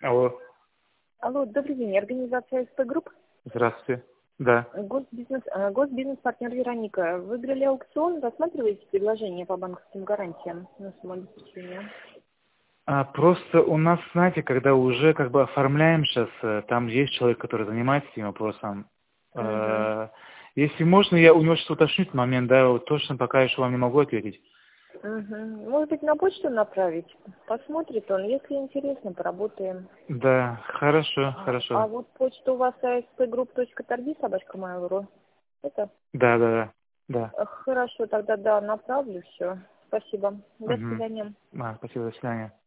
Алло, Алло, добрый день. Организация СП Групп. здравствуйте. Да. Госбизнес-партнер Вероника. Выиграли аукцион. Рассматриваете предложение по банковским гарантиям на самообеспечение? Просто у нас, знаете, когда уже как бы оформляем сейчас, там есть человек, который занимается этим вопросом. Угу. Если можно, я у него сейчас уточню этот момент, да, вот точно пока еще вам не могу ответить. Угу. Может быть, на почту направить? Посмотрит он. Если интересно, поработаем. Да, хорошо, А хорошо. вот почта у вас spgroup.targi@mail.ru. Это? Да, да, да, да. Хорошо, тогда да, направлю все. Спасибо. До Угу. свидания. Спасибо, до свидания.